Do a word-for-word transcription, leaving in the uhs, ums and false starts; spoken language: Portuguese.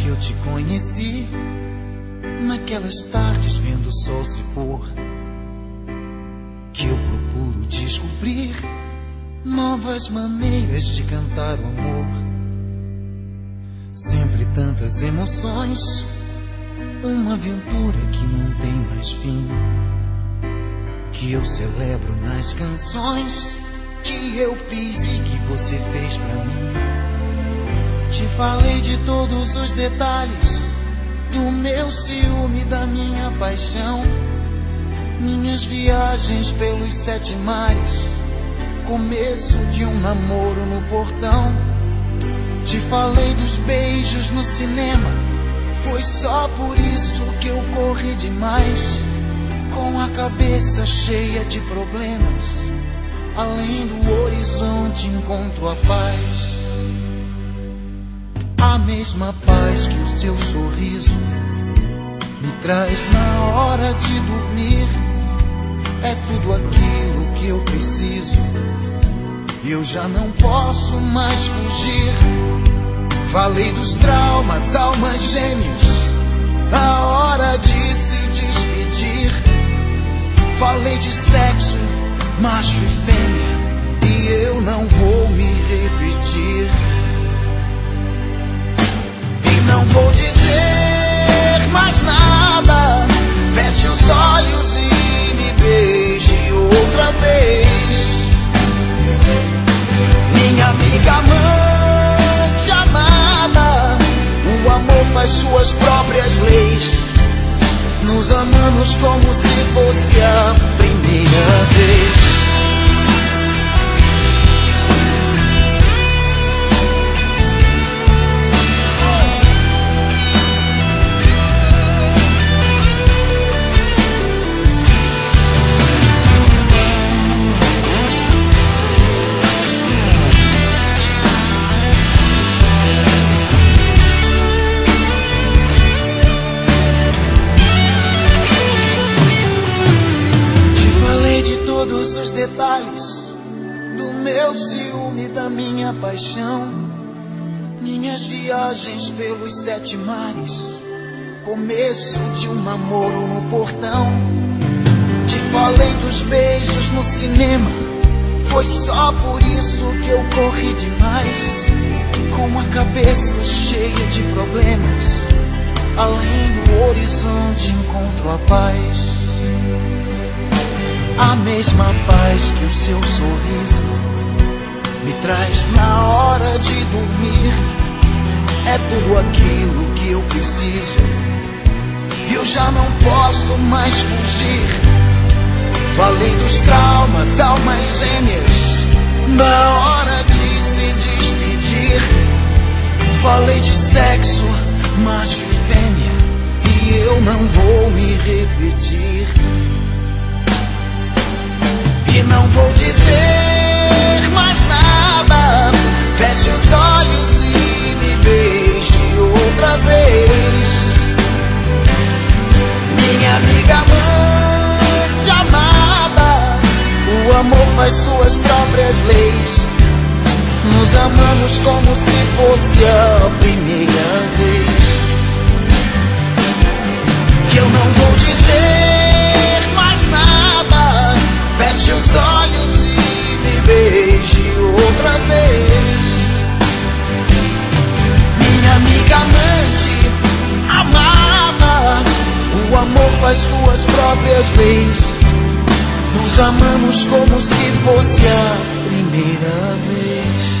eu te conheci, naquelas tardes vendo o sol se pôr, que eu procuro descobrir novas maneiras de cantar o amor. Sempre tantas emoções, uma aventura que não tem mais fim, que eu celebro nas canções que eu fiz e que você fez pra mim. Te falei de todos os detalhes do meu ciúme, da minha paixão, minhas viagens pelos sete mares, começo de um namoro no portão. Te falei dos beijos no cinema, foi só por isso que eu corri demais, com a cabeça cheia de problemas. Além do horizonte encontro a paz, a mesma paz que o seu sorriso me traz na hora de dormir. É tudo aquilo que eu preciso, eu já não posso mais fugir. Falei dos traumas, almas gêmeas, na hora de se despedir. Falei de sexo, macho e fêmea, e eu não vou me repetir. E não vou dizer mais nada, feche os olhos e me beije outra vez. Minha amiga amante amada, o amor faz suas próprias leis. Nos amamos como se fosse a primeira vez. Todos os detalhes do meu ciúme, da minha paixão, minhas viagens pelos sete mares, começo de um namoro no portão. Te falei dos beijos no cinema, foi só por isso que eu corri demais, com a cabeça cheia de problemas. Além do horizonte encontro a paz, a mesma paz que o seu sorriso me traz na hora de dormir. É tudo aquilo que eu preciso, eu já não posso mais fugir. Falei dos traumas, almas gêmeas, na hora de se despedir. Falei de sexo, macho e fêmea, e eu não vou me repetir. E não vou dizer mais nada, feche os olhos e me beije outra vez. Minha amiga amante amada, o amor faz suas próprias leis. Nos amamos como se fosse a primeira vez. Que eu não vou dizer mais nada, feche os olhos e me beije outra vez. Minha amiga amante amada, o amor faz suas próprias leis. Nos amamos como se fosse a primeira vez.